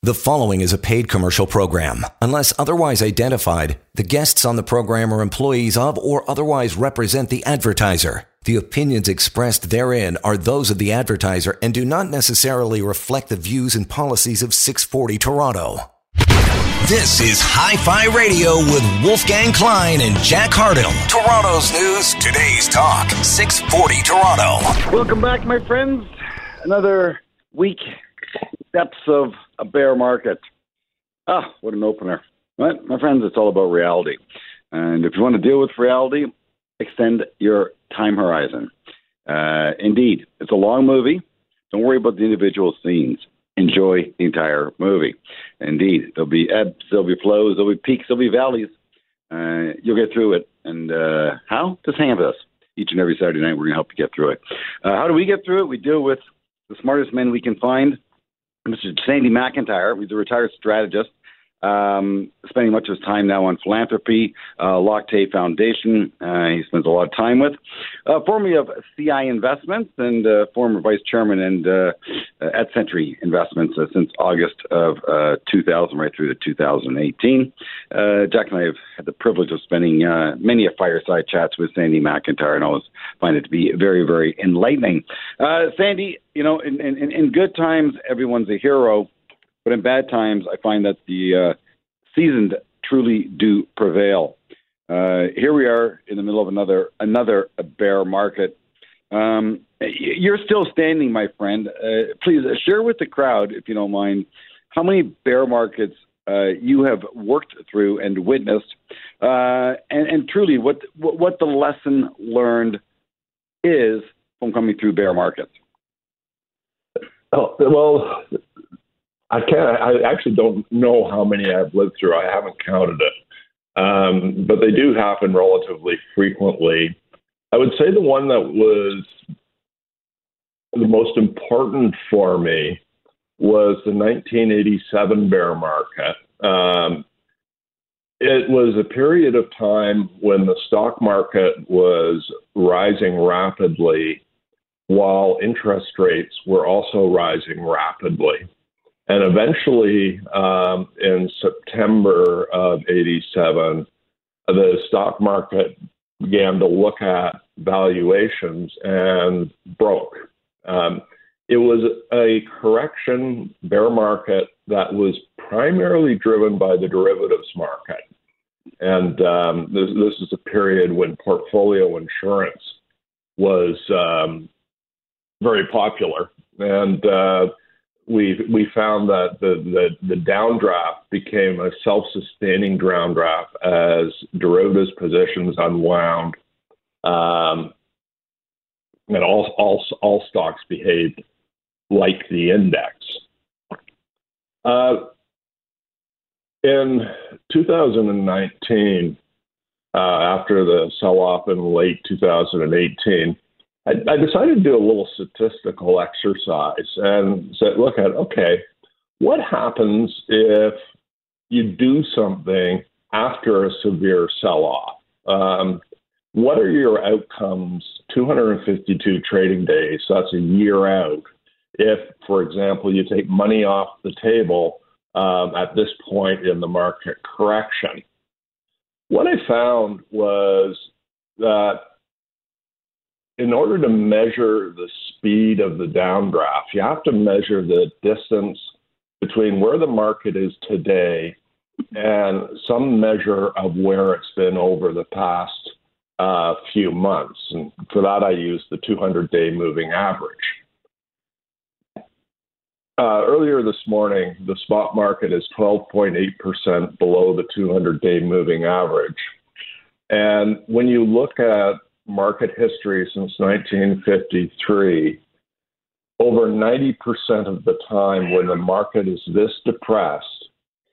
The following is a paid commercial program. Unless otherwise identified, the guests on the program are employees of or otherwise represent the advertiser. The opinions expressed therein are those of the advertiser and do not necessarily reflect the views and policies of 640 Toronto. This is Hi-Fi Radio with Wolfgang Klein and Jack Hardell. Toronto's news, today's talk, 640 Toronto. Welcome back, my friends. Another week, depths of a bear market. What an opener. But, my friends, it's all about reality. And if you want to deal with reality, extend your time horizon. Indeed, it's a long movie. Don't worry about the individual scenes. Enjoy the entire movie. Indeed, there'll be ebbs, there'll be flows, there'll be peaks, there'll be valleys. You'll get through it. And how? Just hang with us. Each and every Saturday night, we're going to help you get through it. How do we get through it? We deal with the smartest men we can find. Mr. Sandy McIntyre, he's a retired strategist, spending much of his time now on philanthropy, Loctay Foundation, he spends a lot of time with. Formerly of CI Investments and former vice chairman and at Century Investments since August of 2000 right through to 2018. Jack and I have had the privilege of spending many a fireside chats with Sandy McIntyre and always find it to be very, very enlightening. Sandy, you know, in good times, everyone's a hero. But in bad times, I find that the seasoned truly do prevail. Here we are in the middle of another bear market. You're still standing, my friend. Please share with the crowd, if you don't mind, how many bear markets you have worked through and witnessed, and truly what the lesson learned is from coming through bear markets. Oh, well, I actually don't know how many I've lived through. I haven't counted it. But they do happen relatively frequently. I would say the one that was the most important for me was the 1987 bear market. It was a period of time when the stock market was rising rapidly while interest rates were also rising rapidly. And eventually, in September of 87, the stock market began to look at valuations and broke. It was a correction bear market that was primarily driven by the derivatives market. And this is a period when portfolio insurance was very popular. And we found that the downdraft became a self-sustaining downdraft as derivatives positions unwound, and all stocks behaved like the index. In 2019, after the sell-off in late 2018, I decided to do a little statistical exercise and said, look at, okay, what happens if you do something after a severe sell-off? What are your outcomes 252 trading days, so that's a year out, if, for example, you take money off the table at this point in the market correction? What I found was that in order to measure the speed of the downdraft, you have to measure the distance between where the market is today and some measure of where it's been over the past few months. And for that, I use the 200-day moving average. Earlier this morning, the spot market is 12.8% below the 200-day moving average. And when you look at market history since 1953, over 90% of the time when the market is this depressed,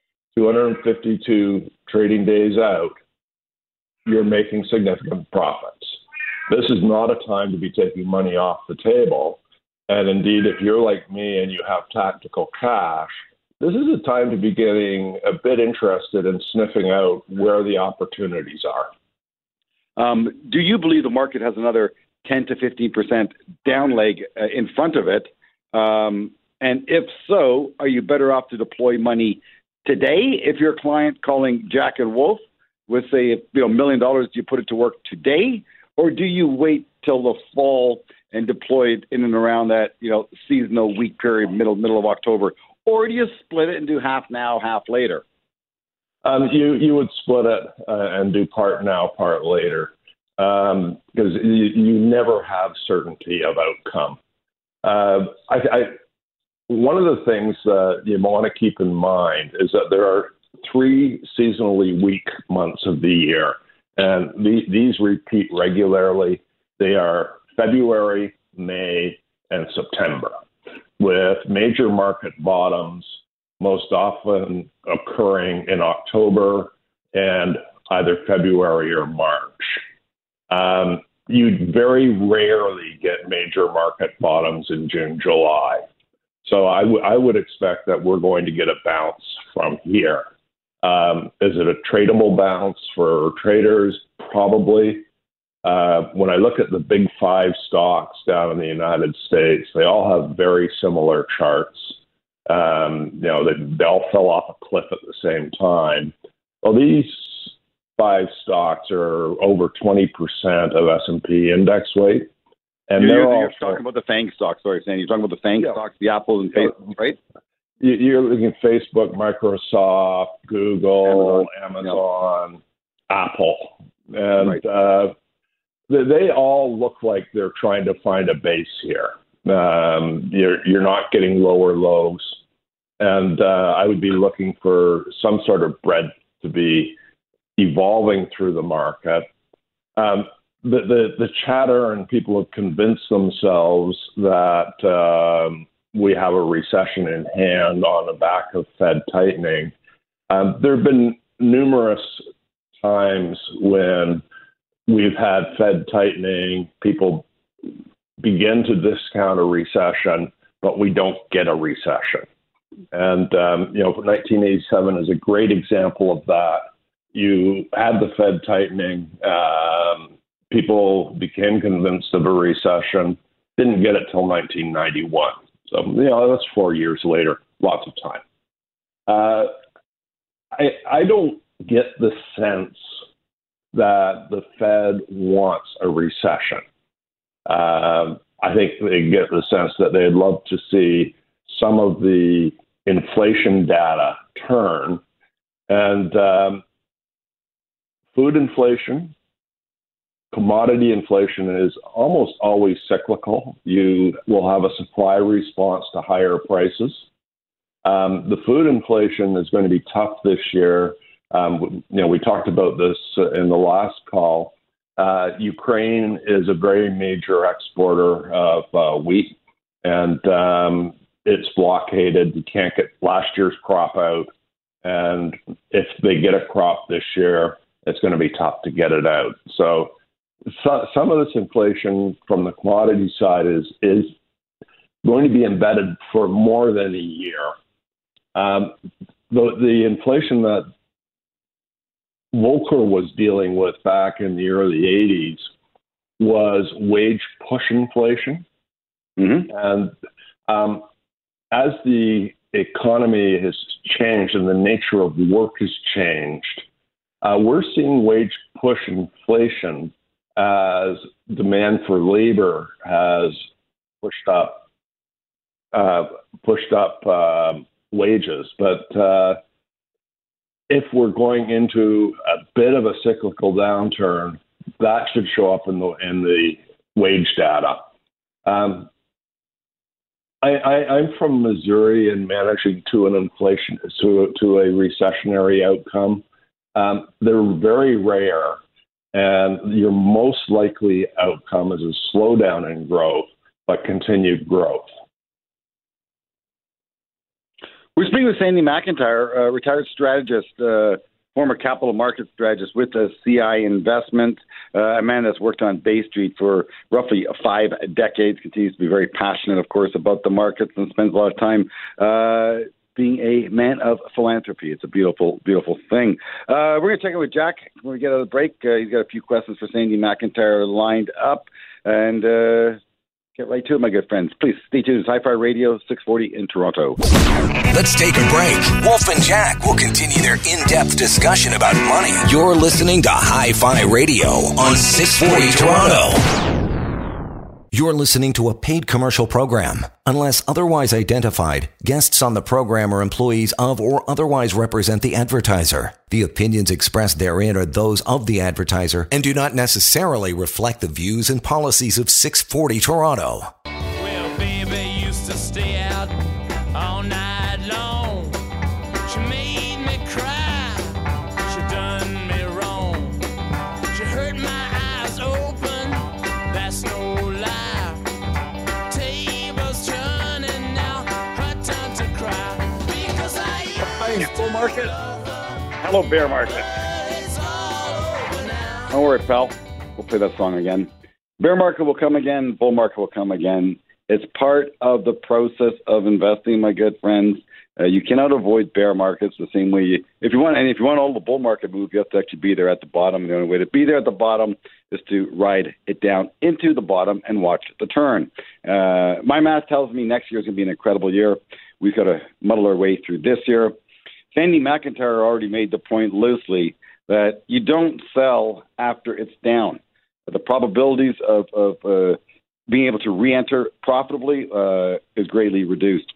252 trading days out, you're making significant profits. This is not a time to be taking money off the table. And indeed, if you're like me and you have tactical cash, this is a time to be getting a bit interested in sniffing out where the opportunities are. Do you believe the market has another 10 to 15% down leg in front of it And if so, are you better off to deploy money today if you're a client calling Jack and Wolf with, say, $1 million, do you put it to work today? Or do you wait till the fall and deploy it in and around that, seasonal week period, middle of October? Or do you split it and do half now, half later? You would split it and do part now, part later, because you never have certainty of outcome. One of the things that you want to keep in mind is that there are 3 seasonally weak months of the year, and these repeat regularly. They are February, May, and September, with major market bottoms most often occurring in October and either February or March. You very rarely get major market bottoms in June, July. So I would expect that we're going to get a bounce from here. Is it a tradable bounce for traders? Probably. When I look at the big 5 stocks down in the United States, they all have very similar charts. They all fell off a cliff at the same time. Well, these 5 stocks are over 20% of S&P index weight. And you're talking about the FANG stocks. Sorry, Sandy. You're talking about the FANG stocks, the Apple and Facebook, right? You're looking at Facebook, Microsoft, Google, Amazon, Apple. And they all look like they're trying to find a base here. You're not getting lower lows. And I would be looking for some sort of breadth to be evolving through the market. The chatter, and people have convinced themselves that we have a recession in hand on the back of Fed tightening. There have been numerous times when we've had Fed tightening, people begin to discount a recession, but we don't get a recession. And, 1987 is a great example of that. You had the Fed tightening, people became convinced of a recession, didn't get it till 1991. So, that's 4 years later, lots of time. I don't get the sense that the Fed wants a recession. I think they get the sense that they'd love to see some of the inflation data turn. And food inflation, commodity inflation is almost always cyclical. You will have a supply response to higher prices. The food inflation is going to be tough this year. We talked about this in the last call. Ukraine is a very major exporter of wheat, and it's blockaded. You can't get last year's crop out. And if they get a crop this year, it's going to be tough to get it out. So some of this inflation from the commodity side is going to be embedded for more than a year. The inflation that Volcker was dealing with back in the early 80s was wage push inflation. Mm-hmm. And as the economy has changed and the nature of work has changed, we're seeing wage push inflation as demand for labor has pushed up wages. But if we're going into a bit of a cyclical downturn, that should show up in the wage data. I'm from Missouri, and managing to an inflation to a recessionary outcome, they're very rare, and your most likely outcome is a slowdown in growth, but continued growth. We're speaking with Sandy McIntyre, retired strategist, former capital market strategist with CI Investment, a man that's worked on Bay Street for roughly 5 decades, continues to be very passionate, of course, about the markets, and spends a lot of time being a man of philanthropy. It's a beautiful, beautiful thing. We're going to check in with Jack when we get out of the break. He's got a few questions for Sandy McIntyre lined up. And get right to it, my good friends. Please stay tuned. It's Hi-Fi Radio, 640 in Toronto. Let's take a break. Wolf and Jack will continue their in-depth discussion about money. You're listening to Hi-Fi Radio on 640 Toronto. You're listening to a paid commercial program. Unless otherwise identified, guests on the program are employees of or otherwise represent the advertiser. The opinions expressed therein are those of the advertiser and do not necessarily reflect the views and policies of 640 Toronto. Well, baby used to stay out all night long. She made me cry. She done me wrong. She hurt my eyes open. That's no lie. Tables turning now. Her time to cry. Because I used Bull market. Hello, bear market. Don't worry, pal. We'll play that song again. Bear market will come again. Bull market will come again. It's part of the process of investing, my good friends. You cannot avoid bear markets the same way. If you want all the bull market move, you have to actually be there at the bottom. The only way to be there at the bottom is to ride it down into the bottom and watch the turn. My math tells me next year is going to be an incredible year. We've got to muddle our way through this year. Sandy McIntyre already made the point loosely that you don't sell after it's down. The probabilities of being able to re-enter profitably is greatly reduced.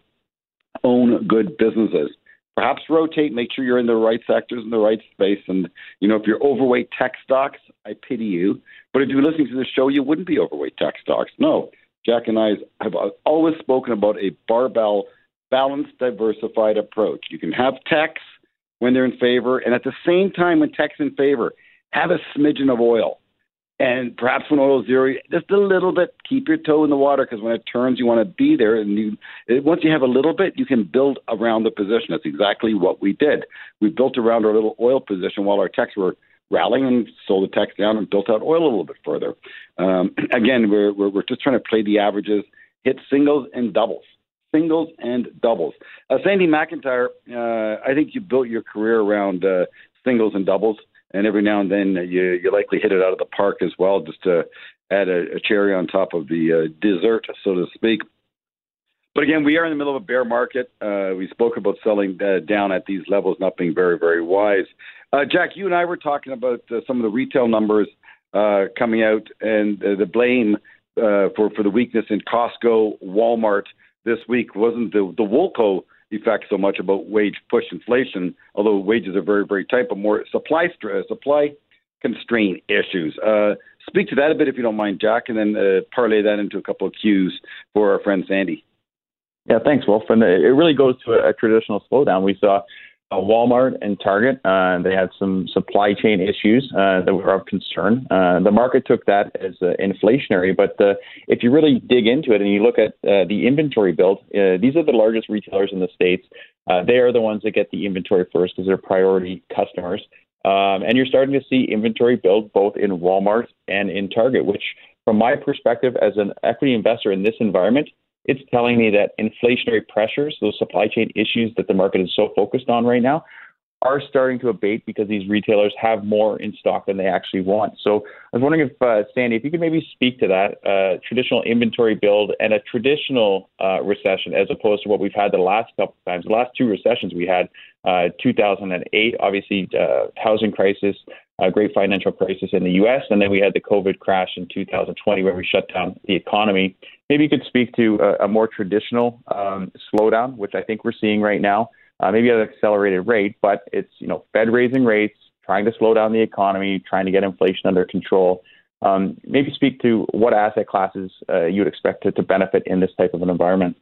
Own good businesses. Perhaps rotate, make sure you're in the right sectors, in the right space. And, if you're overweight tech stocks, I pity you. But if you're listening to the show, you wouldn't be overweight tech stocks. No. Jack and I have always spoken about a barbell, balanced, diversified approach. You can have techs when they're in favor, and at the same time, when tech's in favor, have a smidgen of oil. And perhaps when oil is zero, just a little bit, keep your toe in the water, because when it turns, you want to be there. And once you have a little bit, you can build around the position. That's exactly what we did. We built around our little oil position while our techs were rallying, and sold the techs down and built out oil a little bit further. Again, we're just trying to play the averages, hit singles and doubles. Singles and doubles. Sandy McIntyre, I think you built your career around singles and doubles. And every now and then you likely hit it out of the park as well, just to add a cherry on top of the dessert, so to speak. But again, we are in the middle of a bear market. We spoke about selling down at these levels, not being very, very wise. Jack, you and I were talking about some of the retail numbers coming out, and the blame for the weakness in Costco, Walmart this week wasn't the Woolco effect so much about wage push inflation, although wages are very, very tight, but more supply constraint issues. Speak to that a bit if you don't mind, Jack, and then parlay that into a couple of cues for our friend Sandy. Yeah, thanks, Wolf. And it really goes to a traditional slowdown. We saw Walmart and Target, they had some supply chain issues that were of concern. The market took that as inflationary, but if you really dig into it and you look at the inventory build, these are the largest retailers in the States. They are the ones that get the inventory first because they're priority customers. And you're starting to see inventory build both in Walmart and in Target, which from my perspective as an equity investor in this environment, it's telling me that inflationary pressures, those supply chain issues that the market is so focused on right now, are starting to abate because these retailers have more in stock than they actually want. So I was wondering if, Sandy, if you could maybe speak to that traditional inventory build and a traditional recession as opposed to what we've had the last couple of times. The last two recessions we had, 2008, obviously housing crisis, great financial crisis in the U.S., and then we had the COVID crash in 2020 where we shut down the economy. Maybe you could speak to a more traditional slowdown, which I think we're seeing right now, maybe at an accelerated rate, but it's, Fed raising rates, trying to slow down the economy, trying to get inflation under control. Maybe speak to what asset classes you would expect to benefit in this type of an environment.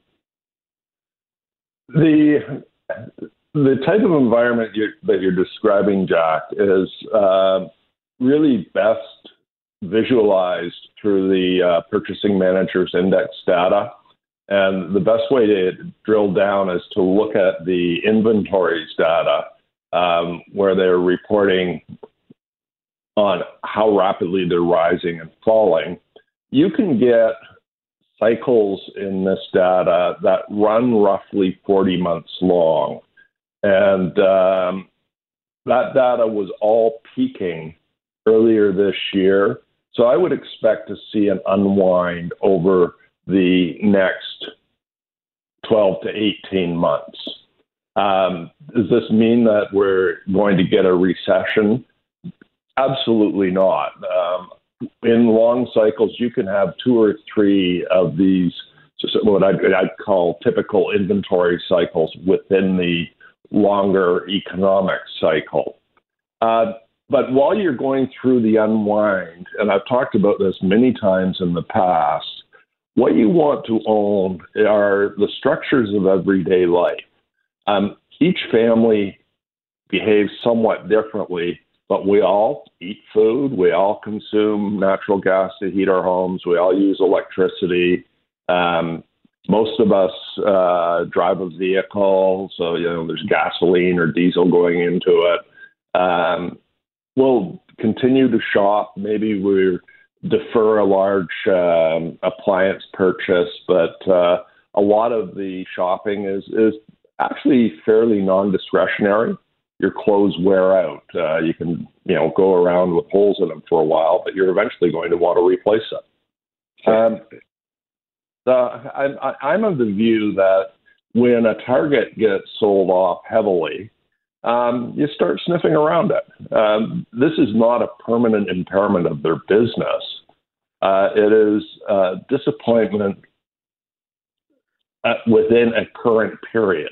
The type of environment that you're describing, Jack, is really best visualized through the Purchasing Managers Index data. And the best way to drill down is to look at the inventories data, where they're reporting on how rapidly they're rising and falling. You can get cycles in this data that run roughly 40 months long. And that data was all peaking earlier this year. So I would expect to see an unwind over the next 12 to 18 months. Does this mean that we're going to get a recession? Absolutely not. In long cycles, you can have 2 or 3 of these, what I'd call typical inventory cycles within the longer economic cycle. But while you're going through the unwind, and I've talked about this many times in the past, what you want to own are the structures of everyday life. Each family behaves somewhat differently, but we all eat food. We all consume natural gas to heat our homes. We all use electricity. Most of us drive a vehicle, so there's gasoline or diesel going into it. We'll continue to shop. Maybe we defer a large appliance purchase, but a lot of the shopping is actually fairly non-discretionary. Your clothes wear out. You can go around with holes in them for a while, but you're eventually going to want to replace them. I'm of the view that when a Target gets sold off heavily, you start sniffing around it. This is not a permanent impairment of their business. It is disappointment within a current period.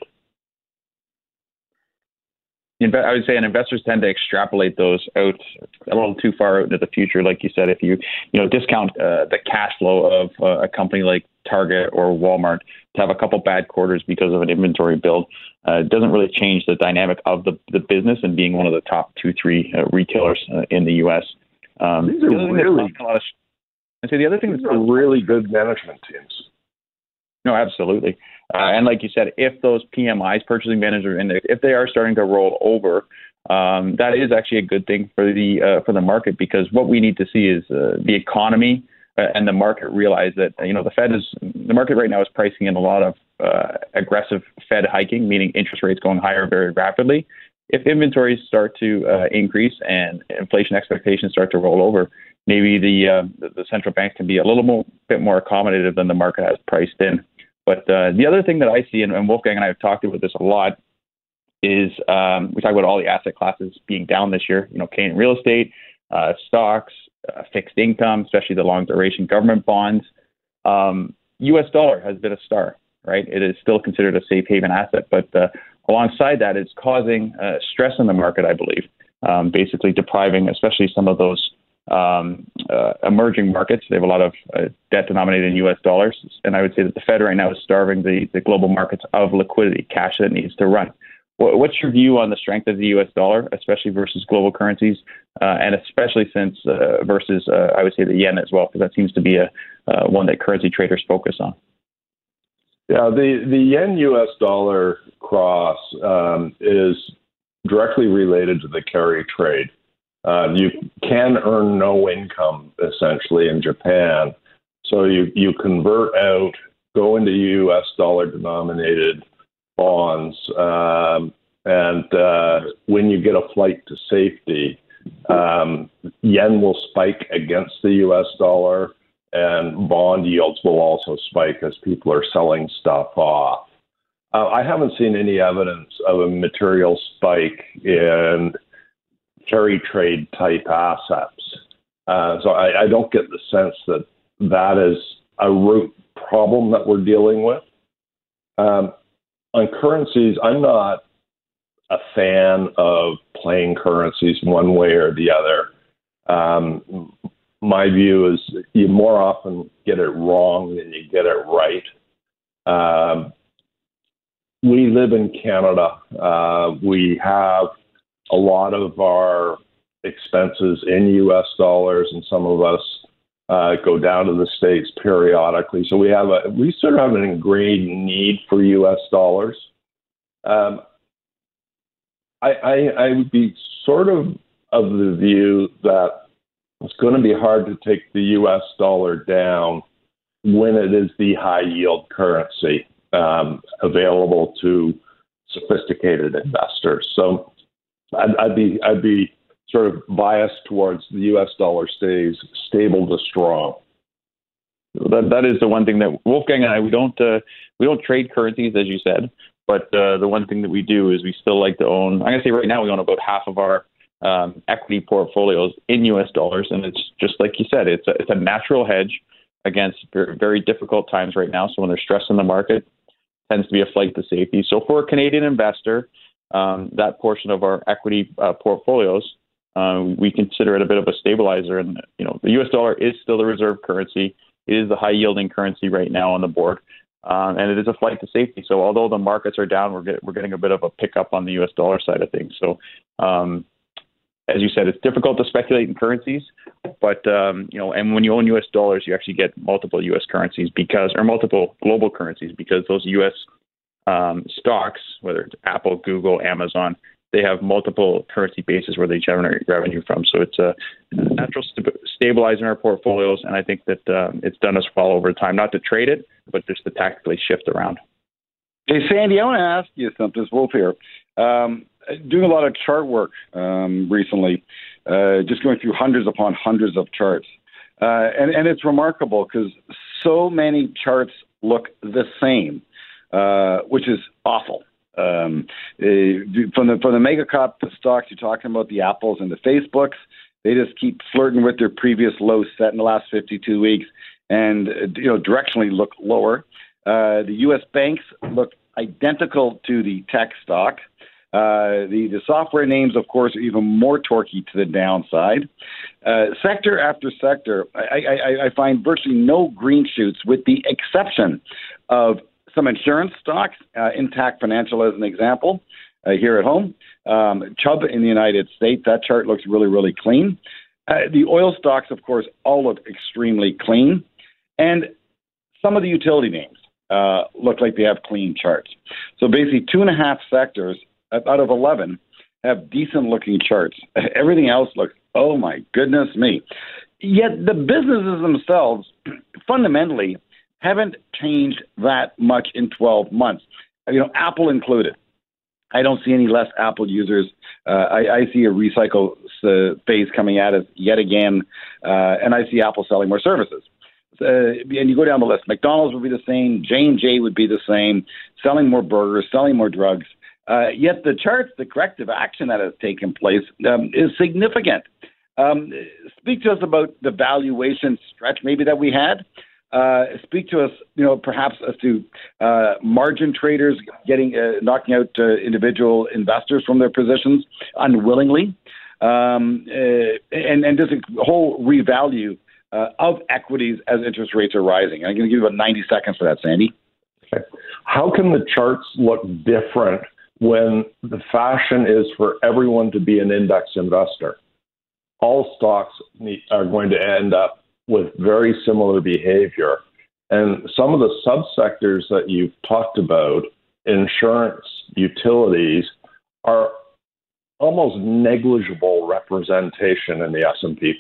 I would say, and investors tend to extrapolate those out a little too far into the future. Like you said, if you discount the cash flow of a company like Target or Walmart to have a couple bad quarters because of an inventory build, it doesn't really change the dynamic of the business and being one of the top 2-3 retailers in the U.S. These are really I'd say the other thing that's really good management teams. No, absolutely. And like you said, if those PMIs, purchasing managers index, if they are starting to roll over, that is actually a good thing for the market, because what we need to see is the economy and the market realize that the market right now is pricing in a lot of aggressive Fed hiking, meaning interest rates going higher very rapidly. If inventories start to increase and inflation expectations start to roll over, maybe the central bank can be a little bit more accommodative than the market has priced in. But the other thing that I see, and Wolfgang and I have talked about this a lot, is we talk about all the asset classes being down this year. Canadian real estate, stocks, fixed income, especially the long duration government bonds. U.S. dollar has been a star, right? It is still considered a safe haven asset, but alongside that, it's causing stress in the market, I believe, basically depriving, especially some of those emerging markets. They have a lot of debt denominated in U.S. dollars, and I would say that the Fed right now is starving the global markets of liquidity, cash that needs to run. What's your view on the strength of the U.S. dollar, especially versus global currencies, and especially since versus, I would say, the yen as well, because that seems to be one that currency traders focus on? Yeah, the yen-U.S. dollar cross is directly related to the carry trade. You can earn no income, essentially, in Japan. So you convert out, go into U.S. dollar-denominated bonds, and when you get a flight to safety, yen will spike against the U.S. dollar, and bond yields will also spike as people are selling stuff off. I haven't seen any evidence of a material spike in carry trade type assets. So I don't get the sense that is a root problem that we're dealing with. On currencies, I'm not a fan of playing currencies one way or the other. My view is you more often get it wrong than you get it right. We live in Canada. We have a lot of our expenses in U.S. dollars, and some of us go down to the States periodically. So we sort of have an ingrained need for U.S. dollars. I would be sort of the view that it's going to be hard to take the U.S. dollar down when it is the high yield currency available to sophisticated investors. So I'd be sort of biased towards the U.S. dollar stays stable to strong. That is the one thing that Wolfgang and I, we don't trade currencies, as you said, but the one thing that we do is we still like to own. I'm going to say right now we own about half of our equity portfolios in U.S. dollars, and it's just like you said, it's a natural hedge against very, very difficult times right now. So when there's stress in the market, tends to be a flight to safety. So for a Canadian investor, that portion of our equity portfolios, we consider it a bit of a stabilizer. And the U.S. dollar is still the reserve currency. It is the high yielding currency right now on the board, and it is a flight to safety. So although the markets are down, we're getting a bit of a pickup on the U.S. dollar side of things. So as you said, it's difficult to speculate in currencies, but and when you own U.S. dollars, you actually get multiple U.S. currencies or multiple global currencies, because those U.S. Stocks, whether it's Apple, Google, Amazon, they have multiple currency bases where they generate revenue from. So it's a natural stabilizer in our portfolios, and I think that it's done us well over time, not to trade it, but just to tactically shift around. Hey, Sandy, I want to ask you something. It's Wolf here. Doing a lot of chart work recently, just going through hundreds upon hundreds of charts. And it's remarkable because so many charts look the same, which is awful. From the mega cap stocks, you're talking about the Apples and the Facebooks. They just keep flirting with their previous lows set in the last 52 weeks and, directionally look lower. The U.S. banks look identical to the tech stock. The software names, of course, are even more torquey to the downside. Sector after sector, I find virtually no green shoots, with the exception of some insurance stocks, Intact Financial as an example, here at home. Chubb in the United States, that chart looks really, really clean. The oil stocks, of course, all look extremely clean. And some of the utility names look like they have clean charts. So basically 2.5 sectors out of 11 have decent-looking charts. Everything else looks, oh, my goodness me. Yet the businesses themselves fundamentally haven't changed that much in 12 months. Apple included. I don't see any less Apple users. I see a recycle phase coming at us yet again, and I see Apple selling more services. And you go down the list. McDonald's would be the same. J&J would be the same, selling more burgers, selling more drugs. Yet the charts, the corrective action that has taken place is significant. Speak to us about the valuation stretch maybe that we had. Speak to us, perhaps as to margin traders knocking out individual investors from their positions unwillingly, and just a whole revalue of equities as interest rates are rising. I'm going to give you about 90 seconds for that, Sandy. Okay. How can the charts look different when the fashion is for everyone to be an index investor? All stocks are going to end up with very similar behavior. And some of the subsectors that you've talked about, insurance, utilities, are almost negligible representation in the S&P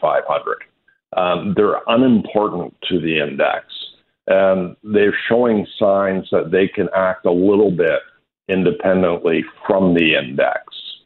500. They're unimportant to the index. And they're showing signs that they can act a little bit independently from the index.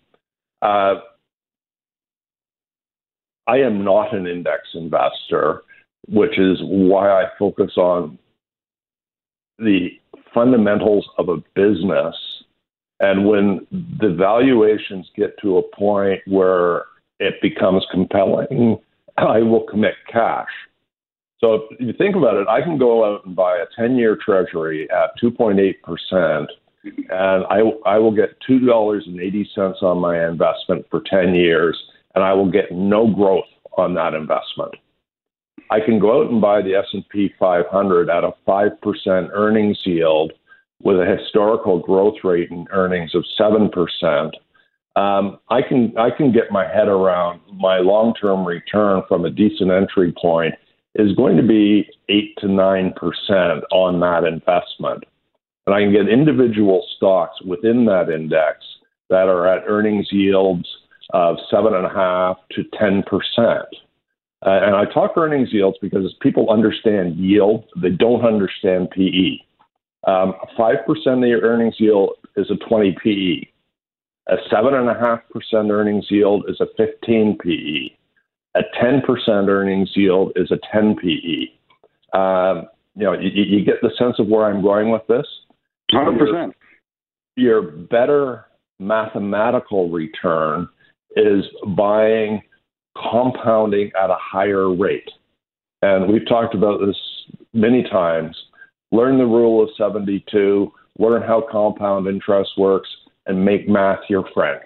I am not an index investor, which is why I focus on the fundamentals of a business. And when the valuations get to a point where it becomes compelling, I will commit cash. So if you think about it, I can go out and buy a 10-year treasury at 2.8%, and I will get $2.80 on my investment for 10 years, and I will get no growth on that investment. I can go out and buy the S&P 500 at a 5% earnings yield with a historical growth rate in earnings of 7%. I can get my head around my long-term return from a decent entry point is going to be 8 to 9% on that investment. And I can get individual stocks within that index that are at earnings yields of 7.5% to 10%. And I talk earnings yields because people understand yield, they don't understand PE. 5% of your earnings yield is a 20 PE. A 7.5% earnings yield is a 15 PE. A 10% earnings yield is a 10 PE. You get the sense of where I'm going with this. 100%. Your better mathematical return is buying compounding at a higher rate. And we've talked about this many times. Learn the rule of 72, learn how compound interest works, and make math your friend.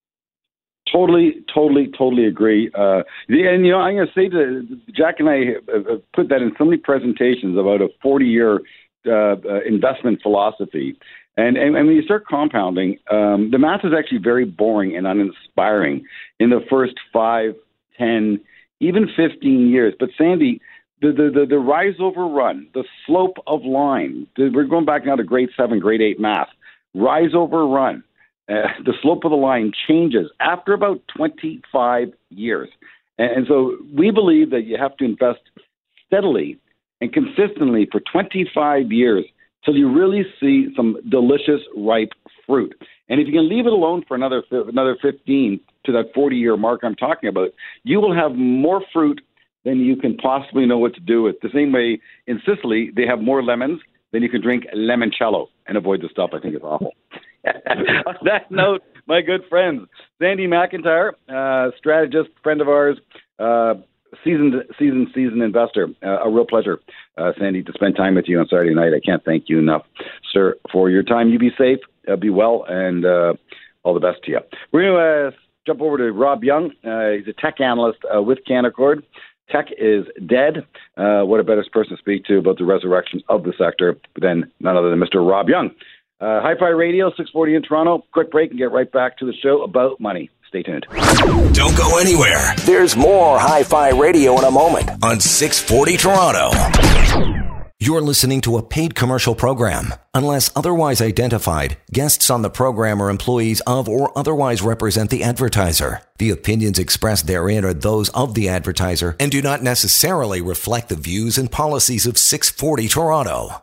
Totally agree. And, I'm going to say to Jack and I have put that in so many presentations about a 40-year investment philosophy. And when you start compounding, the math is actually very boring and uninspiring in the first 5, 10, even 15 years. But Sandy, the rise over run, the slope of line, we're going back now to grade 7, grade 8 math, rise over run, the slope of the line changes after about 25 years. And so we believe that you have to invest steadily and consistently for 25 years till you really see some delicious, ripe fruit. And if you can leave it alone for another 15 to that 40-year mark I'm talking about, you will have more fruit than you can possibly know what to do with. The same way in Sicily, they have more lemons than you can drink limoncello and avoid the stuff I think is awful. On that note, my good friends, Sandy McIntyre, strategist, friend of ours, seasoned investor. A real pleasure, Sandy, to spend time with you on Saturday night. I can't thank you enough, sir, for your time. You be safe, be well, and all the best to you. We're going to jump over to Rob Young. He's a tech analyst with Canaccord. Tech is dead. What a better person to speak to about the resurrection of the sector than none other than Mr. Rob Young. Hi-Fi Radio, 640 in Toronto. Quick break and get right back to the show about money. Stay tuned. Don't go anywhere. There's more Hi-Fi Radio in a moment on 640 Toronto. You're listening to a paid commercial program. Unless otherwise identified, guests on the program are employees of or otherwise represent the advertiser. The opinions expressed therein are those of the advertiser and do not necessarily reflect the views and policies of 640 Toronto.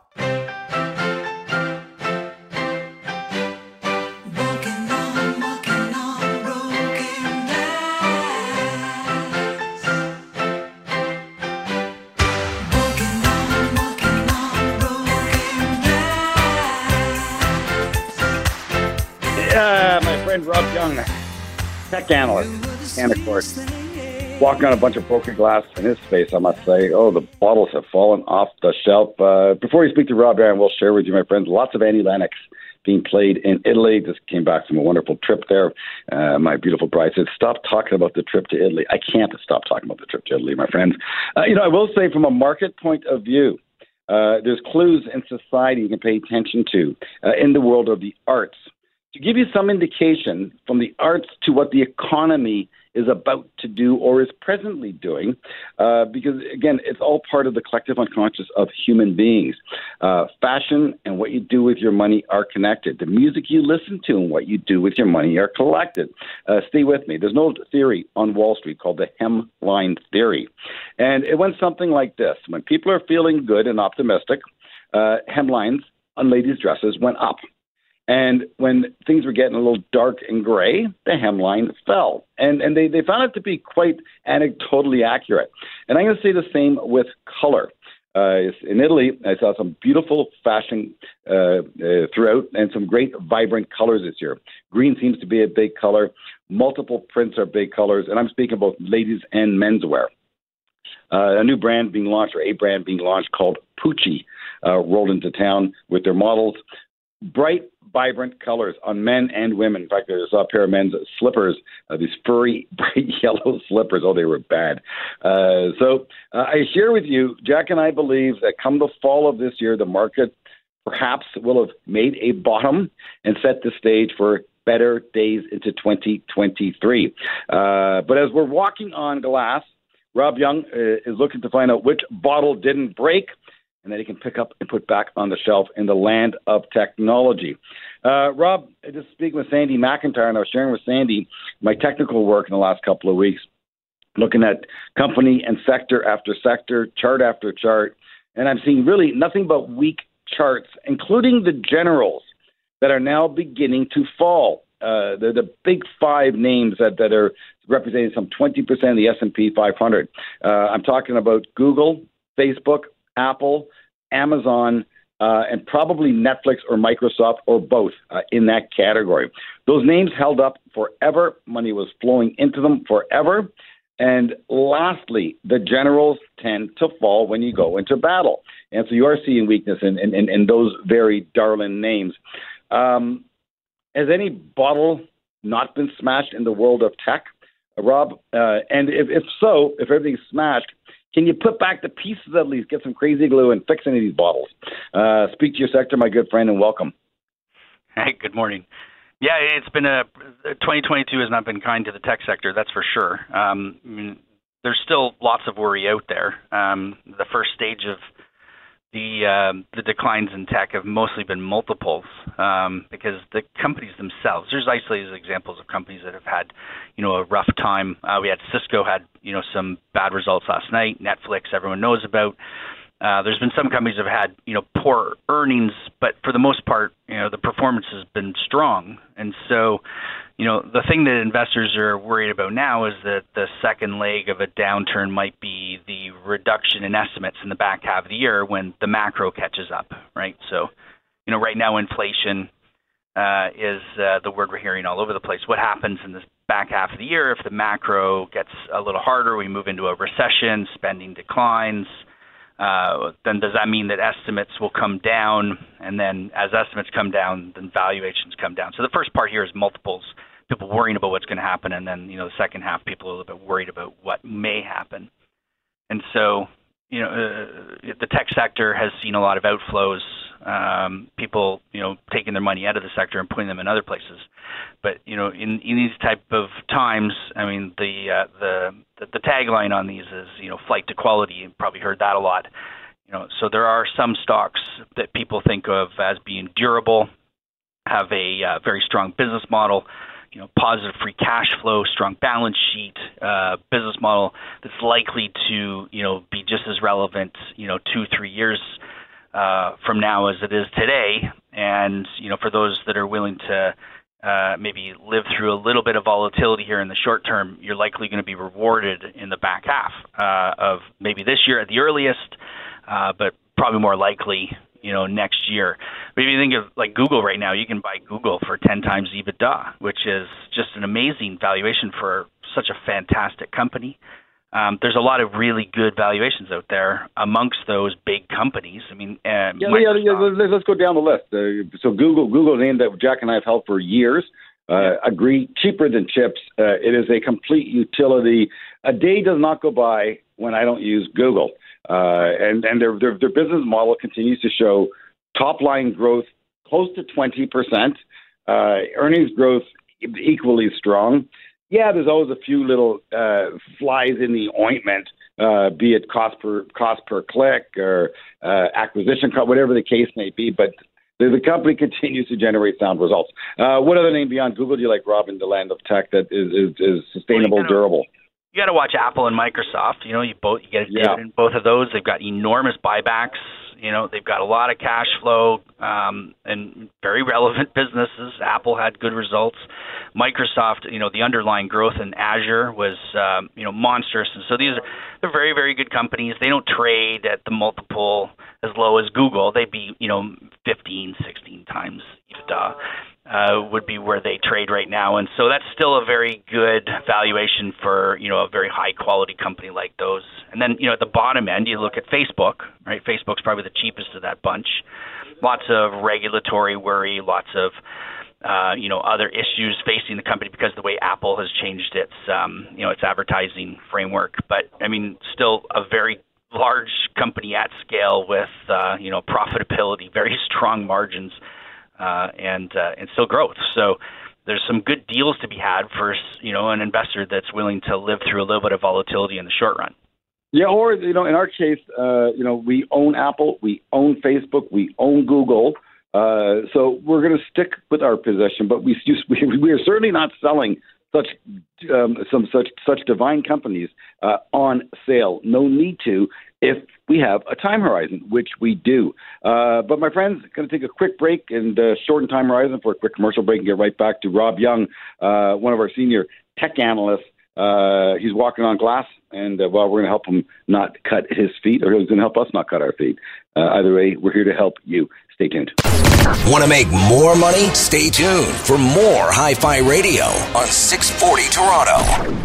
Rob Young, tech analyst, Canaccord, walking on a bunch of broken glass in his space, I must say. Oh, the bottles have fallen off the shelf. Before you speak to Rob, Aaron, we'll share with you, my friends, lots of Annie Lennox being played in Italy. Just came back from a wonderful trip there. My beautiful bride said, stop talking about the trip to Italy. I can't stop talking about the trip to Italy, my friends. I will say from a market point of view, there's clues in society you can pay attention to in the world of the arts. To give you some indication from the arts to what the economy is about to do or is presently doing, because, again, it's all part of the collective unconscious of human beings. Fashion and what you do with your money are connected. The music you listen to and what you do with your money are connected. Stay with me. There's an old theory on Wall Street called the hemline theory. And it went something like this. When people are feeling good and optimistic, hemlines on ladies' dresses went up. And when things were getting a little dark and gray, the hemline fell. And they found it to be quite anecdotally accurate. And I'm going to say the same with color. In Italy, I saw some beautiful fashion throughout and some great vibrant colors this year. Green seems to be a big color. Multiple prints are big colors. And I'm speaking about ladies and menswear. A new brand being launched, or a brand being launched called Pucci, rolled into town with their models. Bright, vibrant colors on men and women. In fact, I saw a pair of men's slippers, these furry, bright yellow slippers. Oh, they were bad. So I share with you, Jack and I believe that come the fall of this year, the market perhaps will have made a bottom and set the stage for better days into 2023. But as we're walking on glass, Rob Young is looking to find out which bottle didn't break and that he can pick up and put back on the shelf in the land of technology. Rob, just speaking with Sandy McIntyre, and I was sharing with Sandy my technical work in the last couple of weeks, looking at company and sector after sector, chart after chart, and I'm seeing really nothing but weak charts, including the generals that are now beginning to fall. The big five names that are representing some 20% of the S&P 500. I'm talking about Google, Facebook, Apple, Amazon, and probably Netflix or Microsoft or both in that category. Those names held up forever. Money was flowing into them forever. And lastly, the generals tend to fall when you go into battle. And so you are seeing weakness in those very darling names. Has any bottle not been smashed in the world of tech, Rob? And if so, if everything's smashed, can you put back the pieces at least, get some crazy glue and fix any of these bottles? Speak to your sector, my good friend, and welcome. Hey, good morning. Yeah, it's been 2022 has not been kind to the tech sector, that's for sure. There's still lots of worry out there. The first stage of the declines in tech have mostly been multiples because the companies themselves, there's isolated examples of companies that have had, a rough time. We had Cisco had, some bad results last night. Netflix, everyone knows about. There's been some companies that have had, poor earnings, but for the most part, the performance has been strong. And so, the thing that investors are worried about now is that the second leg of a downturn might be the reduction in estimates in the back half of the year when the macro catches up, right? So, right now inflation is the word we're hearing all over the place. What happens in this back half of the year if the macro gets a little harder, we move into a recession, spending declines, then does that mean that estimates will come down? And then as estimates come down, then valuations come down. So the first part here is multiples, people worrying about what's going to happen. And then, the second half, people are a little bit worried about what may happen. And so, the tech sector has seen a lot of outflows, people, taking their money out of the sector and putting them in other places. But, in these type of times, the tagline on these is, flight to quality. You've probably heard that a lot. So there are some stocks that people think of as being durable, have a very strong business model, positive free cash flow, strong balance sheet, business model that's likely to, be just as relevant, 2-3 years from now as it is today. And, for those that are willing to maybe live through a little bit of volatility here in the short term, you're likely going to be rewarded in the back half of maybe this year at the earliest, but probably more likely, next year. But if you think of like Google right now, you can buy Google for 10 times EBITDA, which is just an amazing valuation for such a fantastic company. There's a lot of really good valuations out there amongst those big companies. Let's go down the list. So Google's name that Jack and I have held for years. Agree, cheaper than chips. It is a complete utility. A day does not go by when I don't use Google. And their business model continues to show top line growth close to 20%, earnings growth equally strong. Yeah, there's always a few little flies in the ointment, be it cost per click or acquisition cost, whatever the case may be. But the company continues to generate sound results. What other name beyond Google do you like, Rob, in the land of tech that is sustainable, durable? You got to watch Apple and Microsoft. You get a dividend in both of those. They've got enormous buybacks. They've got a lot of cash flow and very relevant businesses. Apple had good results. Microsoft, the underlying growth in Azure was, monstrous. And so they're very, very good companies. They don't trade at the multiple as low as Google. They'd be, 15, 16 times EBITDA. Would be where they trade right now. And so that's still a very good valuation for, a very high quality company like those. And then, at the bottom end, you look at Facebook, right? Facebook's probably the cheapest of that bunch. Lots of regulatory worry, lots of, other issues facing the company because of the way Apple has changed its, its advertising framework. But still a very large company at scale with, profitability, very strong margins. And still growth. So there's some good deals to be had for, an investor that's willing to live through a little bit of volatility in the short run. Yeah, or, in our case, we own Apple, we own Facebook, we own Google. So we're going to stick with our position, but we are certainly not selling such divine companies on sale. No need to if we have a time horizon, which we do. But my friends, going to take a quick break and shorten time horizon for a quick commercial break and get right back to Rob Young, one of our senior tech analysts He's walking on glass, and we're going to help him not cut his feet, or he's going to help us not cut our feet. Either way, we're here to help you. Stay tuned. Want to make more money? Stay tuned for more Hi-Fi Radio on 640 Toronto.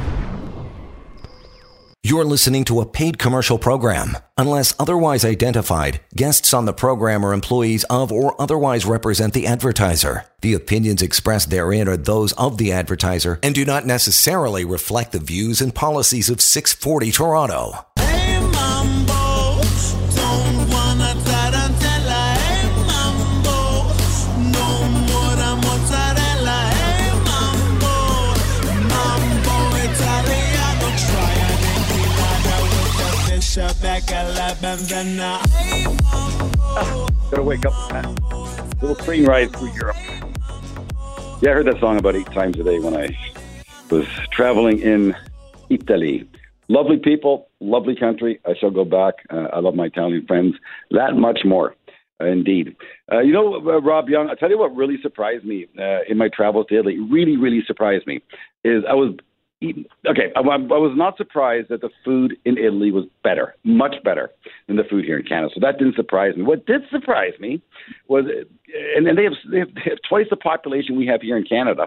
You're listening to a paid commercial program. Unless otherwise identified, guests on the program are employees of or otherwise represent the advertiser. The opinions expressed therein are those of the advertiser and do not necessarily reflect the views and policies of 640 Toronto. Hey, Mambo, don't wanna tarantella. Hey, Mambo, no more than mozzarella. Hey, Mambo, Mambo Italiano, try an enchilada with the fish back a la bandana. Hey, Mambo. Gotta wake up, man. Little train ride through Europe. Yeah, I heard that song about 8 times a day when I was traveling in Italy. Lovely people, lovely country. I shall go back. I love my Italian friends that much more, indeed. Rob Young, I'll tell you what really surprised me in my travels to Italy, really, really surprised me, is I was not surprised that the food in Italy was better, much better than the food here in Canada. So that didn't surprise me. What did surprise me was, and they have twice the population we have here in Canada.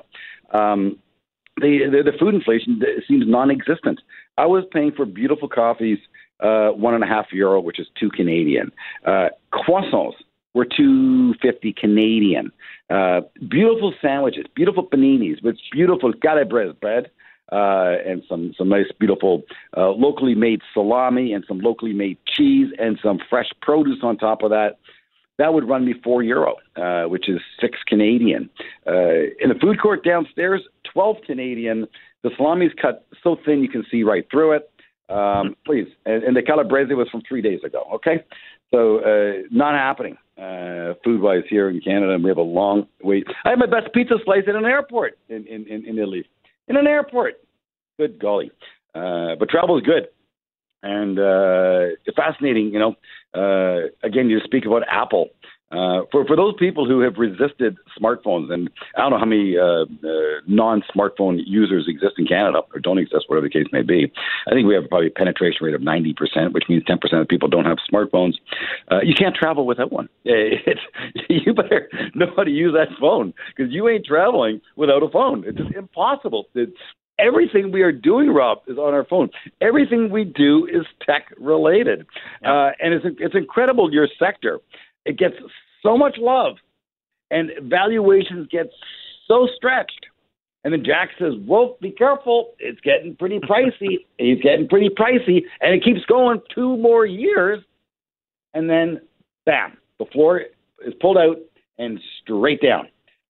The food inflation seems non-existent. I was paying for beautiful coffees, €1.50, which is $2 Canadian. Croissants were $2.50 Canadian. Beautiful sandwiches, beautiful paninis with beautiful calabrese bread. And some nice, beautiful locally made salami and some locally made cheese and some fresh produce on top of that. That would run me €4, which is $6 Canadian. In the food court downstairs, $12 Canadian. The salami is cut so thin you can see right through it. Please. And the calabrese was from 3 days ago, okay? So not happening food-wise here in Canada, and we have a long wait. I had my best pizza slice at an airport in Italy. In an airport. Good golly. But travel is good. And it's fascinating, again, you speak about Apple. For those people who have resisted smartphones, and I don't know how many non-smartphone users exist in Canada or don't exist, whatever the case may be. I think we have probably a penetration rate of 90%, which means 10% of people don't have smartphones. You can't travel without one. You better know how to use that phone because you ain't traveling without a phone. It's just impossible. Everything we are doing, Rob, is on our phone. Everything we do is tech-related. And it's incredible, your sector. It gets so much love, and valuations get so stretched. And then Jack says, "Wolf, be careful. It's getting pretty pricey." He's getting pretty pricey, and it keeps going 2 more years. And then, bam, the floor is pulled out and straight down.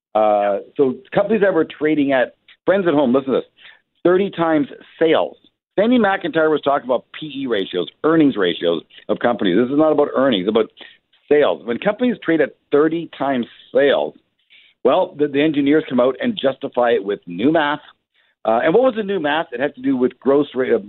So companies that were trading at, friends at home, listen to this, 30 times sales. Sandy McIntyre was talking about PE ratios, earnings ratios of companies. This is not about earnings, it's about sales. When companies trade at 30 times sales, well, the engineers come out and justify it with new math. And what was the new math? It had to do with gross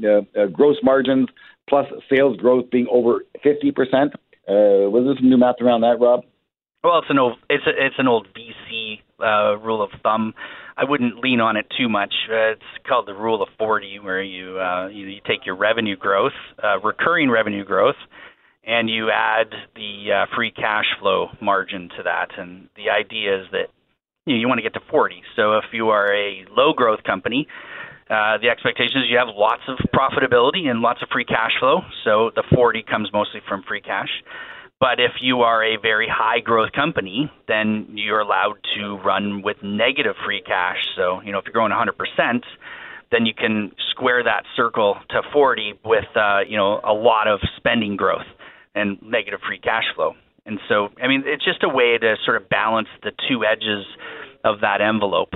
margins plus sales growth being over 50%. Was there some new math around that, Rob? Well, it's an old VC rule of thumb. I wouldn't lean on it too much. It's called the rule of 40, where you take your revenue growth, recurring revenue growth, and you add the free cash flow margin to that. And the idea is that you want to get to 40. So if you are a low growth company, the expectation is you have lots of profitability and lots of free cash flow. So the 40 comes mostly from free cash. But if you are a very high growth company, then you're allowed to run with negative free cash. So, if you're growing 100%, then you can square that circle to 40 with, a lot of spending growth and negative free cash flow. And so, it's just a way to sort of balance the two edges of that envelope.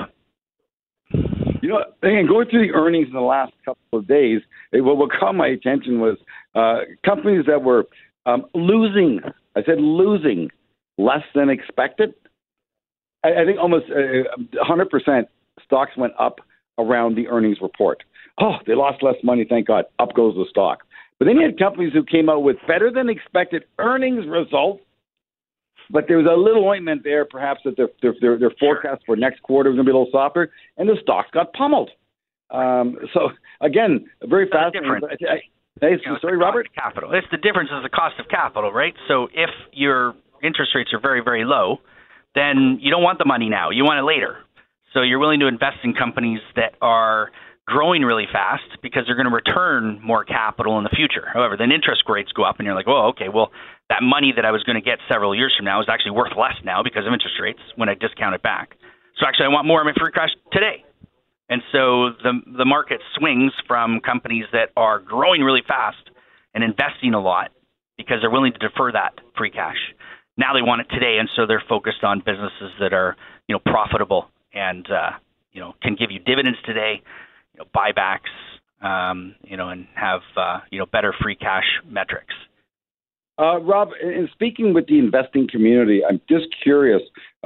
Again, going through the earnings in the last couple of days, what caught my attention was companies that were losing less than expected. I think almost 100% stocks went up around the earnings report. Oh, they lost less money, thank God. Up goes the stock. But then you had companies who came out with better than expected earnings results, but there was a little ointment there, perhaps that their forecast for next quarter was going to be a little softer, and the stocks got pummeled. So again, very fascinating. Sorry, Robert. Capital. It's the difference is the cost of capital, right? So if your interest rates are very, very low, then you don't want the money now. You want it later. So you're willing to invest in companies that are growing really fast because they're going to return more capital in the future. However, then interest rates go up and you're like, well, okay, well, that money that I was going to get several years from now is actually worth less now because of interest rates when I discount it back. So actually I want more of my free cash today. And so the market swings from companies that are growing really fast and investing a lot because they're willing to defer that free cash. Now they want it today, and so they're focused on businesses that are, profitable and can give you dividends today, buybacks, and have better free cash metrics. Rob, in speaking with the investing community, I'm just curious.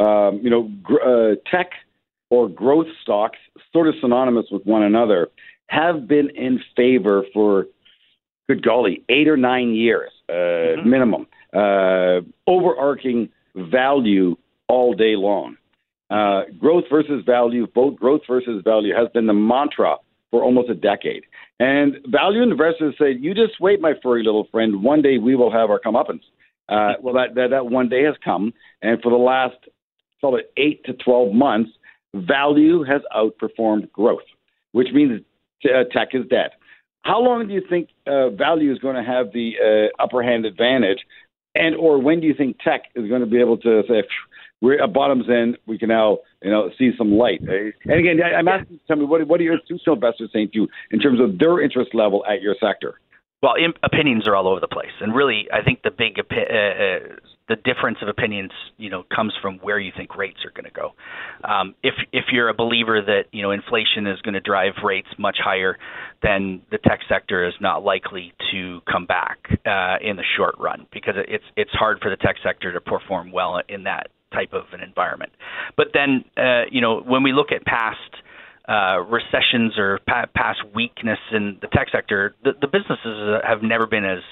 Tech or growth stocks, sort of synonymous with one another, have been in favor for, good golly, 8 or 9 years minimum. Overarching value all day long. Growth versus value, both growth versus value has been the mantra for almost a decade. And value investors say, you just wait, my furry little friend. One day we will have our comeuppance. Well, that one day has come. And for the last, call it 8 to 12 months, value has outperformed growth, which means tech is dead. How long do you think value is going to have the upper hand advantage? And or when do you think tech is going to be able to say, we're at bottom's end, we can now see some light? And again, I'm asking you to tell me, what are your institutional investors saying to you in terms of their interest level at your sector? Well, opinions are all over the place, and really, I think the big the difference of opinions, comes from where you think rates are going to go. If you're a believer that inflation is going to drive rates much higher, then the tech sector is not likely to come back in the short run because it's hard for the tech sector to perform well in that type of an environment. But then, when we look at past recessions or past weakness in the tech sector, the businesses have never been as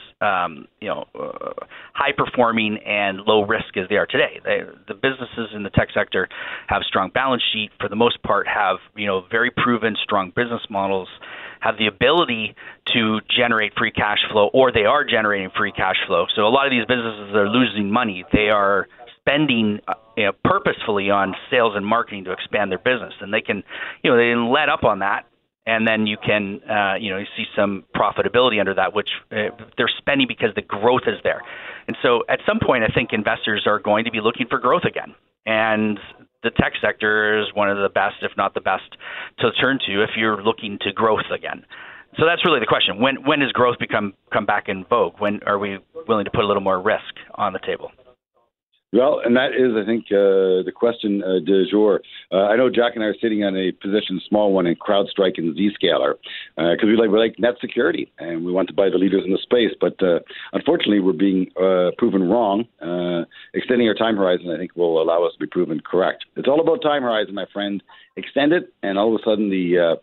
high performing and low risk as they are today. The businesses in the tech sector have strong balance sheet, for the most part have very proven strong business models, have the ability to generate free cash flow, or they are generating free cash flow. So a lot of these businesses are losing money. They are spending purposefully on sales and marketing to expand their business, and they can let up on that, and then you can you see some profitability under that, which they're spending because the growth is there. And so at some point, I think investors are going to be looking for growth again, and the tech sector is one of the best, if not the best, to turn to if you're looking to growth again. So that's really the question. When does growth come back in vogue? When are we willing to put a little more risk on the table? Well, and that is, I think, the question du jour. I know Jack and I are sitting on a position, small one, in CrowdStrike and Zscaler, because we like net security, and we want to buy the leaders in the space. But unfortunately, we're being proven wrong. Extending our time horizon, I think, will allow us to be proven correct. It's all about time horizon, my friend. Extend it, and all of a sudden the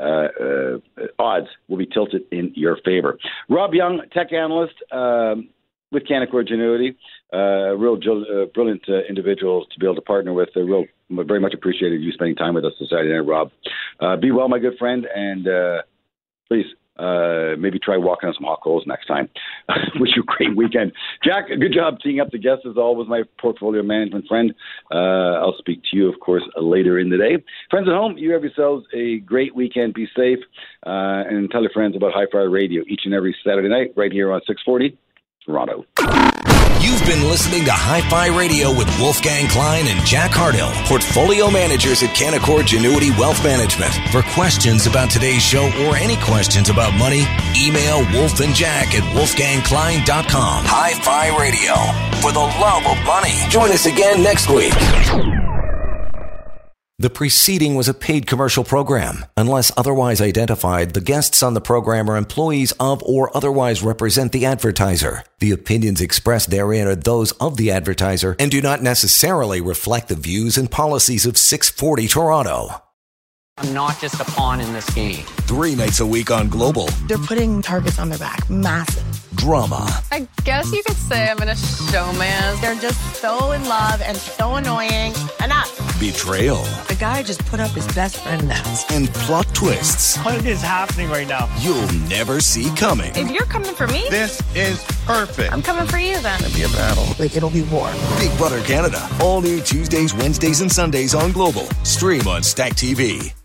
odds will be tilted in your favor. Rob Young, tech analyst with Canaccord Genuity. Real brilliant individuals to be able to partner with. Very much appreciated you spending time with us this Saturday night, Rob. Be well, my good friend, and please maybe try walking on some hot coals next time. Wish you a great weekend. Jack, good job teeing up the guests as always, my portfolio management friend. I'll speak to you, of course, later in the day. Friends at home, you have yourselves a great weekend. Be safe, and tell your friends about Hi-Fi Radio each and every Saturday night right here on 640 Toronto. You've been listening to Hi-Fi Radio with Wolfgang Klein and Jack Hardill, portfolio managers at Canaccord Genuity Wealth Management. For questions about today's show or any questions about money, email Wolf and Jack at wolfgangklein.com. Hi-Fi Radio, for the love of money. Join us again next week. The preceding was a paid commercial program. Unless otherwise identified, the guests on the program are employees of or otherwise represent the advertiser. The opinions expressed therein are those of the advertiser and do not necessarily reflect the views and policies of 640 Toronto. I'm not just a pawn in this game. 3 nights a week on Global. They're putting targets on their back, massive. drama. I guess you could say I'm in a showman. They're just so in love and so annoying. Enough. Betrayal. The guy just put up his best friend now. And plot twists What is happening right now? you'll never see coming. If you're coming for me, This is perfect. I'm coming for you then. It'll be a battle. Like, it'll be war. Big Brother Canada. All new Tuesdays, Wednesdays, and Sundays on Global. Stream on Stack TV.